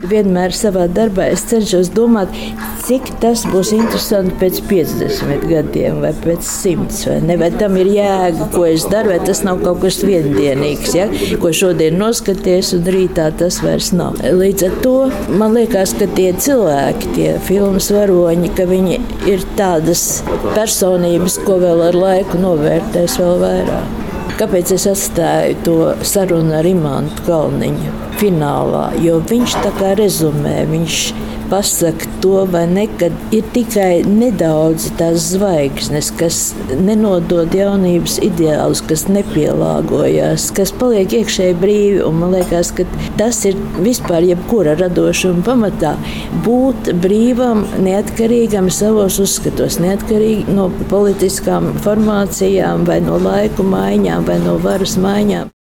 vienmēr savā darbā es cenšos domāt, cik tas būs interesanti pēc 50 gadiem vai pēc 100. Vai ne? Vai tam ir jēga, ko es daru, vai tas nav kaut kas viendienīgs, ja? Ko šodien noskaties un rītā tas vairs nav. Līdz ar to man liekas, ka tie cilvēki, tie filmas varoņi, ka viņi ir tādas personības, ko vēl ar laiku novērtēs vēl vairāk. Kāpēc es atstāju to sarunu ar Imantu Kalniņu finālā? Jo viņš tā kā rezumē, viņš pasaka to, vai ne, kad ir tikai nedaudz tās zvaigznes, kas nenodod jaunības ideālus, kas nepielāgojās, kas paliek iekšēji brīvi. Un man liekas, ka tas ir vispār jebkura radošuma pamatā. Būt brīvam, neatkarīgam savos uzskatos, neatkarīgi no politiskām formācijām vai no laiku maiņām vai no varas maiņām.